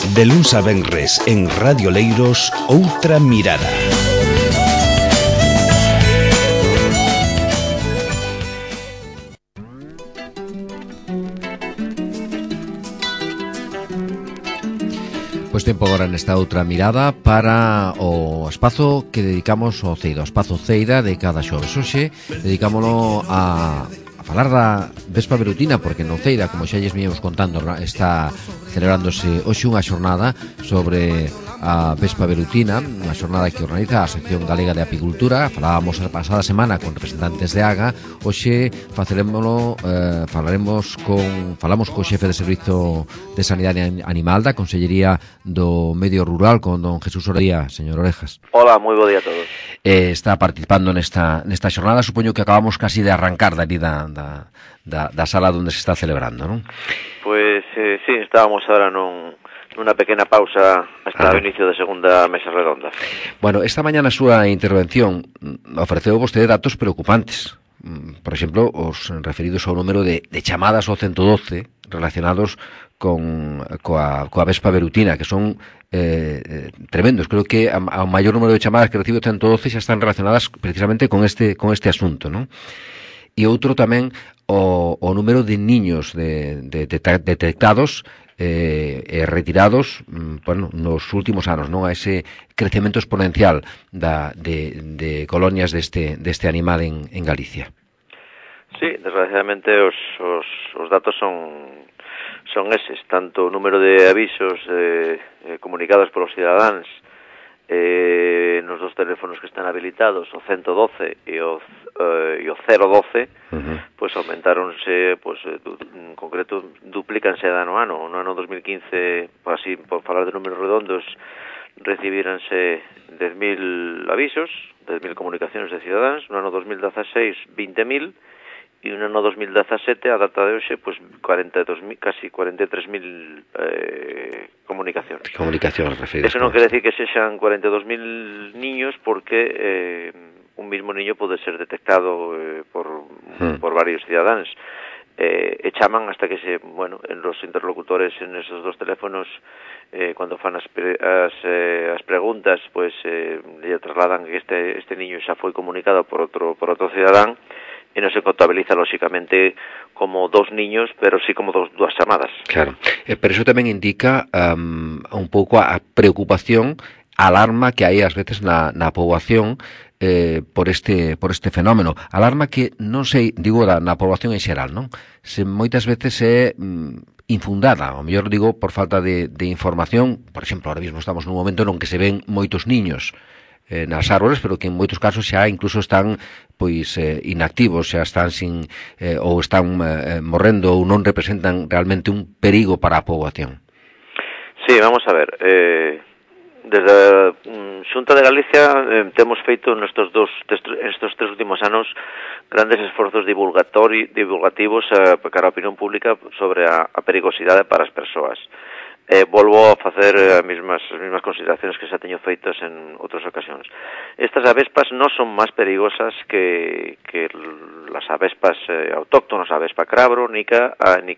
De luns a venres en Radio Leiros, Outra Mirada. Pois tempo agora nesta outra mirada para o espazo que dedicamos ao Ceida, o espazo Ceida de cada xoves. Hoxe dedicámolo a falar da Vespa Velutina, porque no Ceida, como xa lles viñemos contando, está celebrándose hoxe unha xornada sobre a Vespa Velutina, unha xornada que organiza a Asociación Galega de Apicultura. Falábamos a pasada semana con representantes de AGA. Hoxe falamos co xefe de Servizo de Sanidade Animal da Consellería do Medio Rural, con don Jesús Oreja. Señor Orejas. Hola, moi bo día a todos. Está participando nesta xornada. Supoño que acabamos casi de arrancar dali da sala onde se está celebrando, non? Pois, sí, estábamos ahora nunha pequena pausa hasta o inicio da segunda mesa redonda. Bueno, esta mañá na súa intervención ofreceu vostede datos preocupantes. Por exemplo, os referidos ao número de chamadas ao 112 relacionados coa Vespa Velutina, que son tremendos. Creo que ao maior número de chamadas que recibe o 112 xa están relacionadas precisamente con este asunto, non? E outro tamén o número de niños detectados e retirados, bueno, nos últimos anos, non? A ese crecemento exponencial de colonias deste animal en Galicia. Sí, desgraciadamente os datos son eses, tanto o número de avisos comunicados polos cidadáns nos dos teléfonos que están habilitados, o 112 e o 012, pois aumentaronse, en concreto duplícanse de ano a ano. No ano 2015, por falar de números redondos, recibíranse 10.000 avisos, 10.000 comunicaciones de cidadáns. No ano 2016, 20.000, e no ano 2017, a data de hoxe, pues 42.000, casi 43.000 comunicacións. Referidas. Eso non quere decir que sexan 42.000 niños, porque un mismo niño pode ser detectado por varios cidadáns. E chaman hasta que en los interlocutores en esos dos teléfonos, cuando fan as preguntas, pues le trasladan que este niño xa foi comunicado por outro cidadán, e non se contabiliza, lóxicamente, como dos niños, pero sí como dúas chamadas. Claro, pero eso tamén indica un pouco a preocupación, a alarma que hai ás veces na poboación por este fenómeno. Alarma que, non sei, digo, na poboación en xeral, non? Se moitas veces é infundada, ao mellor digo, por falta de información. Por exemplo, ahora mesmo estamos nun momento non que se ven moitos niños nas árbores, pero que en moitos casos xa incluso están inactivos, xa están ou están morrendo, ou non representan realmente un perigo para a poboación. Sí, vamos a ver, desde a Xunta de Galicia temos feito nestes tres últimos anos grandes esforzos divulgativos para a opinión pública sobre a perigosidade para as persoas. Volvo a facer as mesmas consideraciones que xa teño feitas en outras ocasións. Estas avespas non son máis perigosas que as avespas autóctonas, a avespa crabro, ni que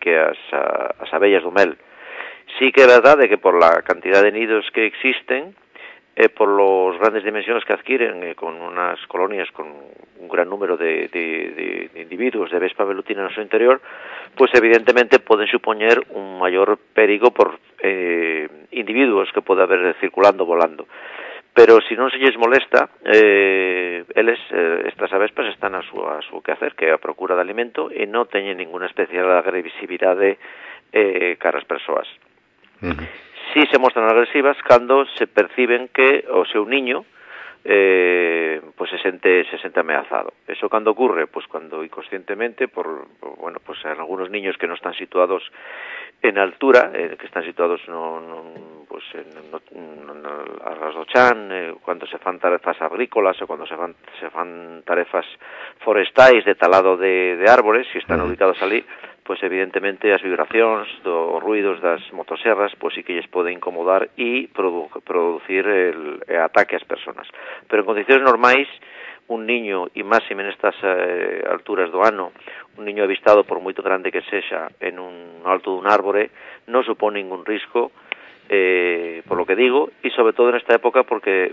as abellas do mel. Sí que é verdade que por la cantidad de nidos que existen, por los grandes dimensiones que adquieren, con unas colonias con un gran número de individuos de Vespa Velutina no seu interior, pues evidentemente poden supoñer un maior perigo por individuos que pode haber circulando, volando. Pero se non se lles molesta, estas avespas están a súa quehacer, que é a procura de alimento, e non teñen ninguna especial agresividade cara as persoas. Si se mostran agresivas cando se perciben que o seu niño pues se sente ameazado. Eso cando ocurre, pues cuando inconscientemente pues en algunos niños que non están situados en altura, que están situados a ras do chan, cando se fan tarefas agrícolas ou cando se fan tarefas forestais de talado de árbores, se están ubicados ali, pues evidentemente as vibracións, os ruidos das motoserras, pues sí que lles pode incomodar e producir el ataque ás persoas. Pero en condicións normais, un niño, e máxime nestas alturas do ano, un niño avistado, por moito grande que sexa, en un alto dun árbore, non supón ningún risco, por lo que digo, e sobre todo nesta época porque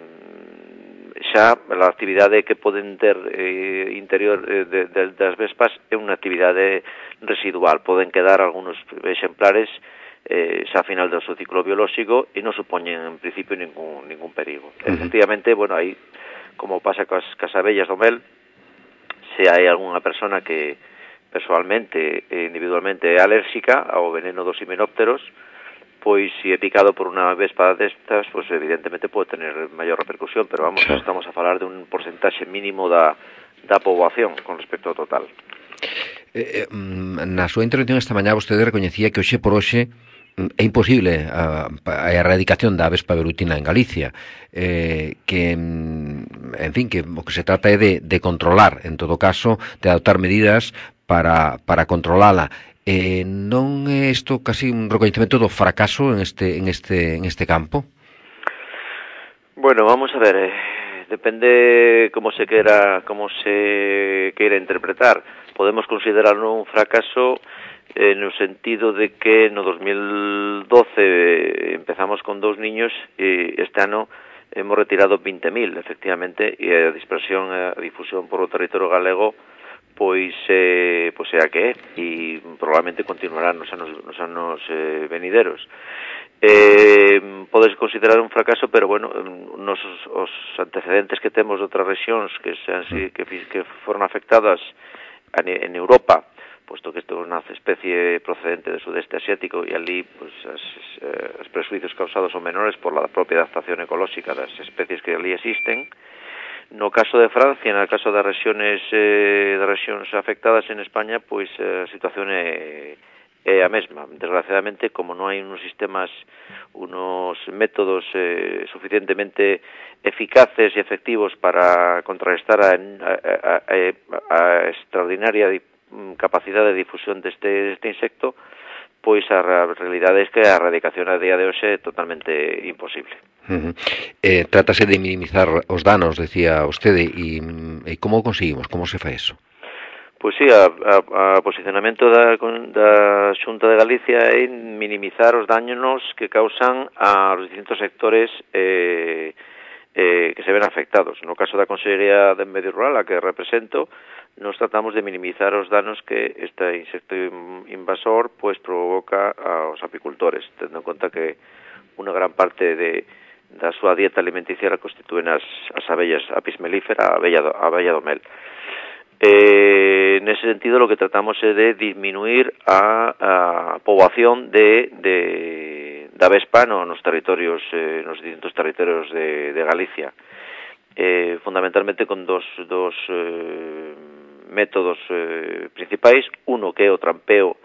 xa a actividade que poden ter interior das vespas é unha actividade residual. Poden quedar algúns exemplares xa a final do seu ciclo biolóxico e non supoñen en principio ningún perigo. Efectivamente, bueno, aí, como pasa cas abellas do mel, se hai algunha persona que persoalmente, individualmente é alérxica ao veneno dos himenópteros, pois se é picado por unha vespa destas, pois evidentemente pode tener maior repercusión, pero vamos, estamos a falar de un porcentaxe mínimo da poboación con respecto ao total. Na súa intervención esta mañá vostede recoñecía que hoxe por hoxe é imposible a erradicación da avespa velutina en Galicia, que, en fin, que o que se trata é de controlar, en todo caso, de adoptar medidas para controlala. Non é isto casi un recoñecemento do fracaso en este campo? Bueno, vamos a ver, depende como se queira interpretar. Podemos considerarlo un fracaso no sentido de que no 2012 empezamos con 2 niños e este ano hemos retirado 20.000, efectivamente, e a dispersión e a difusión por o territorio galego pois é a que é e probablemente continuará nos anos venideros. Podes considerar un fracaso, pero bueno, os antecedentes que temos de outras rexións que foron afectadas en Europa, posto que isto é unha especie procedente do sudeste asiático e ali pues, os presuizos causados son menores por la propia adaptación ecolóxica das especies que ali existen. No caso de Francia, no caso das rexións afectadas en España, pois a situación é a mesma. Desgraciadamente, como non hai unos métodos suficientemente eficaces e efectivos para contrarrestar a extraordinaria capacidade de difusión deste insecto, pois a realidade é que a erradicación a día de hoxe é totalmente imposible. Trátase de minimizar os danos, decía vostede, e como conseguimos? Como se fai eso? Pois sí, a posicionamento da Xunta de Galicia é minimizar os daños que causan aos distintos sectores que se ven afectados. No caso da Consellería de Medio Rural, a que represento, nos tratamos de minimizar os danos que este insecto invasor pois provoca aos apicultores, tendo en conta que unha gran parte da súa dieta alimenticia la constitúen as abellas Apis mellifera, a abella do mel. Nese sentido, lo que tratamos é de disminuir a poboación da vespa nos distintos territorios de Galicia, fundamentalmente con dos métodos principais. Uno que é o trampeo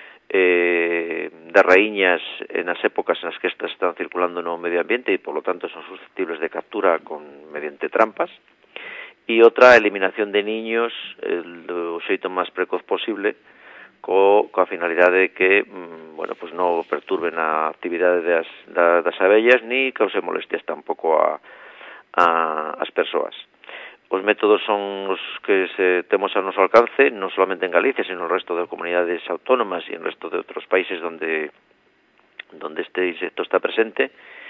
das raíñas nas épocas nas que estas están circulando no medio ambiente e, por lo tanto, son susceptibles de captura mediante trampas. E outra, a eliminación de niños do xeito máis precoz posible, coa finalidade de que pues non perturben a actividade das abellas ni cause molestias tampouco ás persoas. Os métodos son os que temos a noso alcance, non solamente en Galicia, sino no resto de comunidades autónomas e en resto de outros países donde este insecto está presente.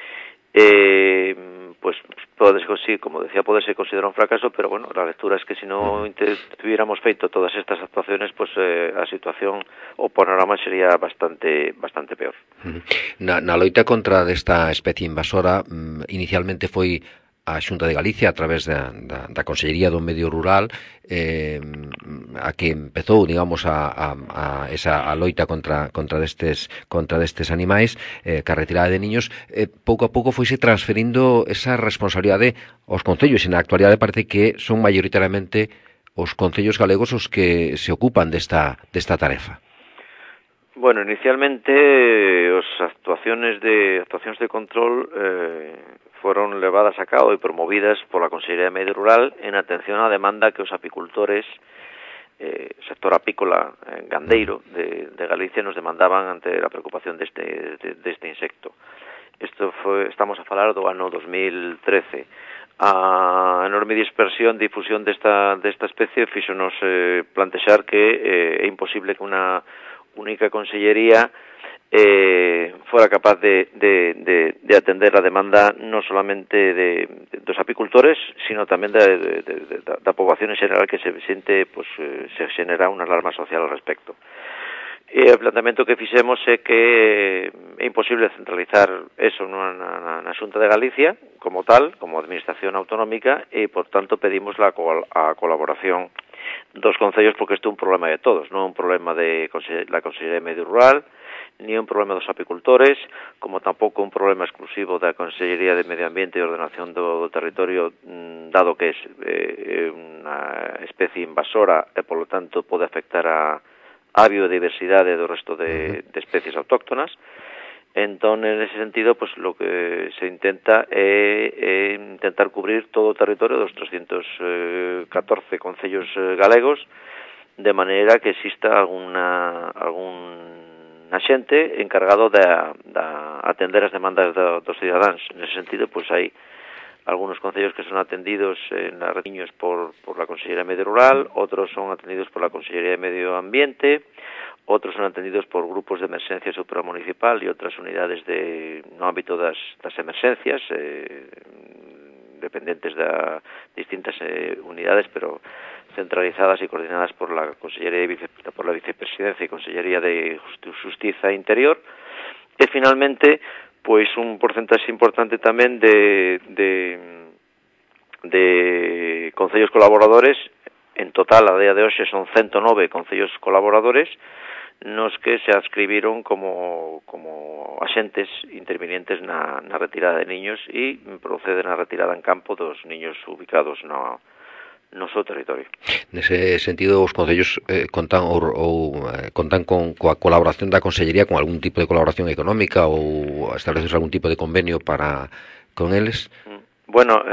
Pues como decía, pode ser considerado un fracaso, pero bueno, la lectura es que si non tuviéramos feito todas estas actuaciones, pues a situación, o panorama sería bastante peor. Na loita contra desta especie invasora, inicialmente foi a Xunta de Galicia a través da Consellería do Medio Rural a que empezou, digamos, a loita contra destes animais, ca retirada de niños. Pouco a pouco foise transferindo esa responsabilidade aos concellos, e na actualidade parece que son maioritariamente os concellos galegos os que se ocupan desta tarefa. Bueno, inicialmente as actuacións de control foron levadas a cabo e promovidas pola Consellería de Medio Rural en atención á demanda que os apicultores, sector apícola gandeiro de Galicia, nos demandaban ante a preocupación deste insecto. Estamos a falar do ano 2013. A enorme dispersión, difusión desta especie fíxonos plantexar que é imposible que unha única consellería fuera capaz de atender a demanda non solamente dos apicultores, sino tamén da poboación en general, que se sente, pues, se xenera unha alarma social al respecto. E o planteamento que fixemos é que é imposible centralizar eso na Xunta de Galicia como tal, como administración autonómica, e por tanto pedimos a colaboración dos concellos, porque isto é un problema de todos, non é un problema da Consellería de Medio Rural, ni un problema dos apicultores, como tampouco un problema exclusivo da Consellería de Medio Ambiente e Ordenación do Territorio, dado que é unha especie invasora e, polo tanto, pode afectar a biodiversidade do resto de especies autóctonas. Entón, en ese sentido, pues lo que se intenta é intentar cubrir todo o territorio dos 314 concellos galegos, de maneira que exista algún xente encargado de atender as demandas dos cidadáns. En ese sentido, pues hai algunos concellos que son atendidos en Arreciños por la Consellería de Medio Rural, otros son atendidos por la Consellería de Medio Ambiente, otros son atendidos por grupos de emerxencia supramunicipal e outras unidades no ámbito das emerxencias, dependentes de distintas unidades, pero centralizadas e coordinadas por la Consellería por la Vicepresidencia e Consellería de Xustiza e Interior. E finalmente, pois un porcentaxe importante tamén de concellos colaboradores. En total, a día de hoxe, son 109 concellos colaboradores nos que se adscribiron como axentes intervinientes na retirada de niños e proceden a retirada en campo dos niños ubicados no seu territorio. Nese sentido, os concellos contan coa colaboración da Consellería, con algún tipo de colaboración económica, ou estableces algún tipo de convenio con eles? Bueno,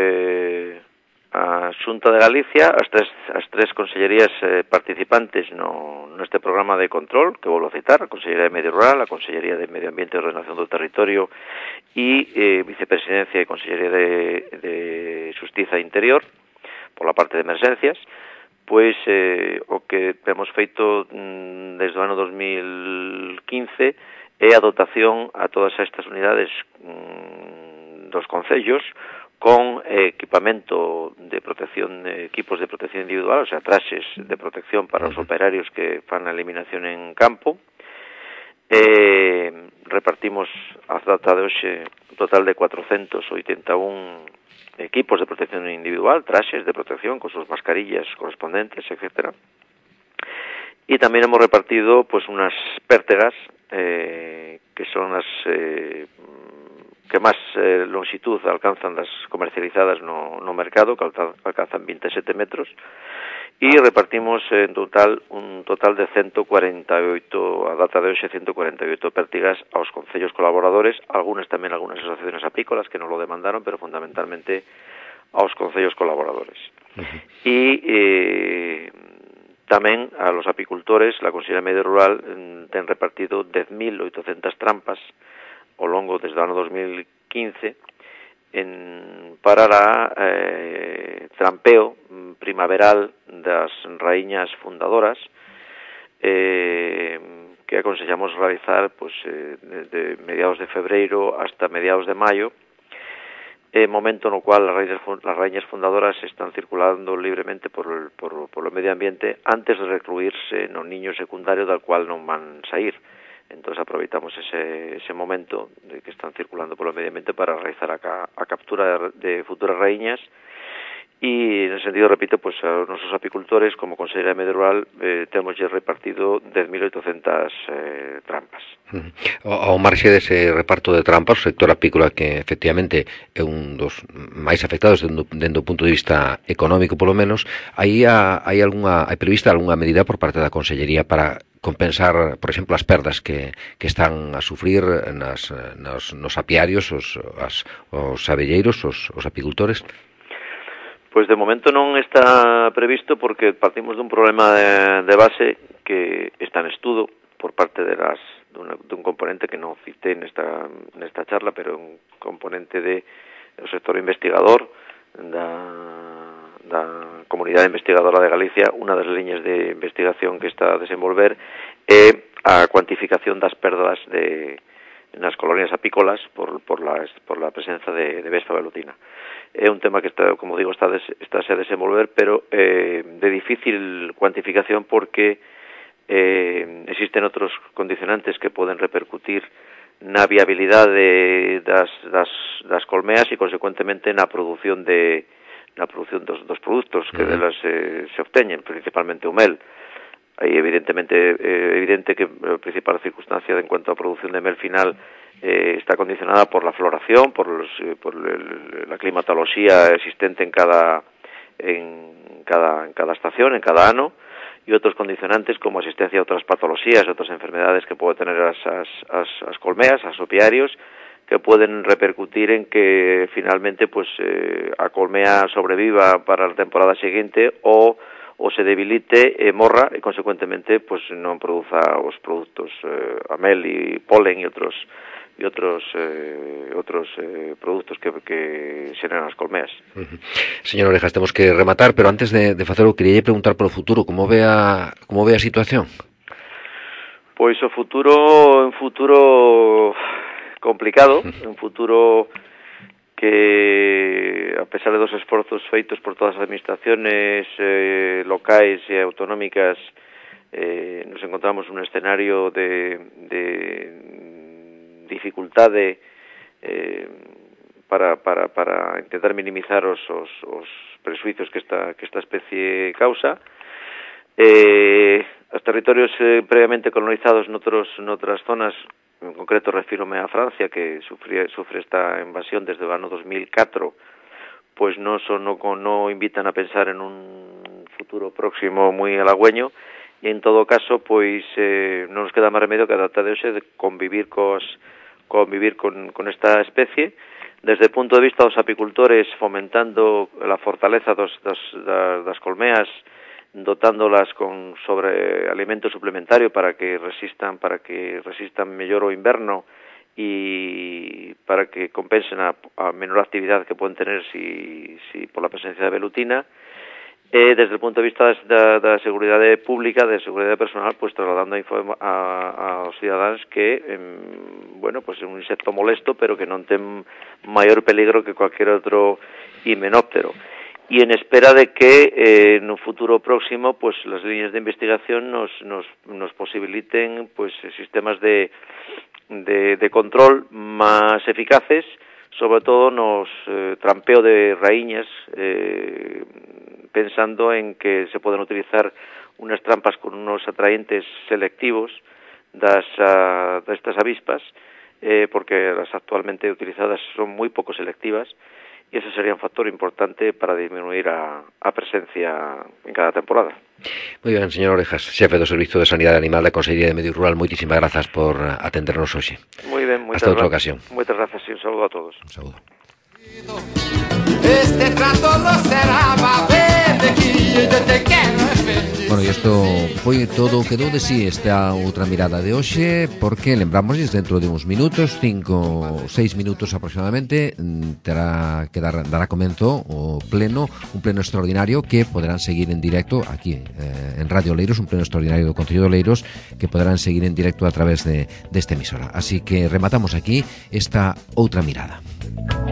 a Xunta de Galicia, as tres consellerías participantes neste programa de control, que volvo a citar, a Consellería de Medio Rural, a Consellería de Medio Ambiente e Ordenación do Territorio e Vicepresidencia e Consellería de Xustiza e Interior, por la parte de emerxencias, pois o que temos feito desde o ano 2015 é a dotación a todas estas unidades dos concellos con equipamento de protección, equipos de protección individual, o sea, traxes de protección para os operarios que fan a eliminación en campo. Repartimos a data de hoxe un total de 481 equipos de protección individual, traxes de protección con sus mascarillas correspondentes, etcétera. Y también hemos repartido pues unas pértegas que son las que máis longitud alcanzan das comercializadas no mercado, que alcanzan 27 metros, e repartimos un total de 148, a data de hoxe, 148 pértigas aos concellos colaboradores, algunas asociaciones apícolas que nos lo demandaron, pero fundamentalmente aos concellos colaboradores. E tamén a los apicultores, la Consellería de Medio Rural ten repartido 10.800 trampas ao longo desde o ano 2015 para trampeo primaveral das raíñas fundadoras, que aconsellamos realizar pues, de mediados de febreiro hasta mediados de maio, momento no cual las raíñas fundadoras están circulando libremente por o medio ambiente antes de recluirse no niño secundario del cual non van sair. Entonces aproveitamos ese momento de que están circulando polo medio ambiente para realizar a captura de futuras raíñas. E, en ese sentido, repito, pues a nosos apicultores, como Consellería de Medio Rural, temos repartido 10.800 trampas. Ao marxe dese reparto de trampas, o sector apícola, que efectivamente é un dos máis afectados dende o punto de vista económico, polo menos, hai prevista algunha medida por parte da Consellería para compensar, por exemplo, as perdas que están a sufrir nos apiarios, os abelleiros, os apicultores? Pois de momento non está previsto, porque partimos dun problema de base que está en estudo por parte dun componente que non cité nesta charla, pero un componente do sector investigador da comunidade investigadora de Galicia. Unha das liñas de investigación que está a desenvolver é a cuantificación das perdas nas colonias apícolas por la presenza de vespa velutina. É un tema que está, como digo, está a desenvolver, pero de difícil cuantificación porque existen outros condicionantes que poden repercutir na viabilidade das colmeas e, consecuentemente, na produción dos produtos que delas se obteñen, principalmente o mel. Aí evidente que a principal circunstancia en cuanto a producción de mel final está condicionada por la floración, por la climatología existente en cada estación, en cada ano, y otros condicionantes como asistencia a otras patologías, otras enfermedades que pueden tener as colmeas, as opiarios, que pueden repercutir en que finalmente pues a colmea sobreviva para la temporada siguiente o se debilite, morra e consecuentemente pues non produza os produtos a mel e polen e outros produtos que xeran as colmeas. Señor Orejas, temos que rematar, pero antes de facelo quería preguntar polo futuro, como ve a situación? Pois o futuro, un futuro complicado, un futuro que, a pesar de dos esforzos feitos por todas as administraciones locais e autonómicas, nos encontramos un escenario de dificultade para intentar minimizar os presuizos que esta especie causa. Os territorios previamente colonizados noutras zonas, en concreto refírome a Francia, que sufre esta invasión desde o ano 2004, pois non invitan a pensar en un futuro próximo moi halagüeño, e en todo caso, pois non nos queda máis remedio que a data de hoxe de convivir con esta especie, desde o punto de vista dos apicultores, fomentando a fortaleza das colmeas, dotándolas con alimento suplementario para que resistan mellor o inverno e para que compensen a menor actividade que poden tener si por la presencia de velutina. Desde o punto de vista da seguridade pública, de seguridade personal, pues trasladando aos cidadáns que pues é un insecto molesto, pero que non ten maior peligro que cualquier outro himenóptero. Y en espera de que en un futuro próximo pues las líneas de investigación nos posibiliten pues sistemas de control más eficaces, sobre todo nos trampeo de raíñas, pensando en que se pueden utilizar unas trampas con unos atraentes selectivos de estas avispas, porque las actualmente utilizadas son muy poco selectivas, y ese sería un factor importante para disminuir a presencia en cada temporada. Moi ben, señor Orejas, xefe do Servizo de Sanidade Animal da Consellería de Medio Rural, moitísimas grazas por atendernos hoxe. Moi ben, hasta outra ocasión. Moitas grazas e un saúdo a todos. Un saúdo. Este trato no será de que yo te quero. Bueno, e isto foi todo o que dou de si esta outra mirada de hoxe, porque lembramos dentro de uns minutos, 5 ou 6 minutos aproximadamente, terá que dará comenzo o pleno, un pleno extraordinario que poderán seguir en directo aquí en Radio Leiros, un pleno extraordinario do Concello de Leiros que poderán seguir en directo a través desta emisora. Así que rematamos aquí esta outra mirada.